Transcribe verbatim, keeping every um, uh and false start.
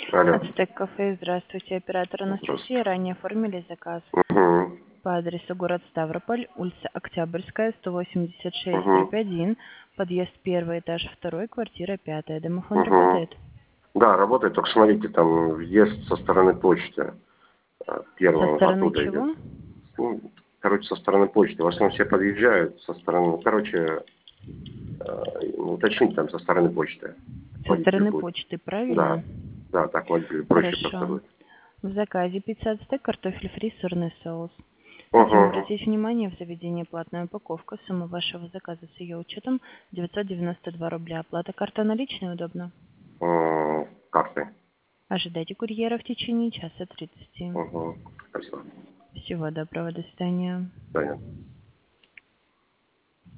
Алло. Ацтек кафе, здравствуйте, оператор Анастасия. Здравствуйте. Ранее оформили заказ Угу. по адресу город Ставрополь, улица Октябрьская, сто восемьдесят шесть, Угу. дробь один, подъезд первый, этаж второй, квартира пятая. Домофон Угу. работает? Да, работает, только смотрите, там въезд со стороны почты. а, Со Первым стороны оттуда идет. чего? Ну, короче, со стороны почты. В основном все подъезжают со стороны, ну, короче, э, уточнить там со стороны почты. Со Водителю стороны будет. почты, правильно? Да. Да, так водителю проще просто Хорошо. будет. В заказе пицца Ацтек, картофель фри, сырный соус. Просим Угу. обратить внимание, в заведении платная упаковка. Сумма вашего заказа с ее учетом девятьсот девяносто два рубля. Оплата карта наличная удобно? Карты. Ожидайте курьера в течение часа тридцати. Угу. Спасибо. Всего доброго, до свидания. Понятно.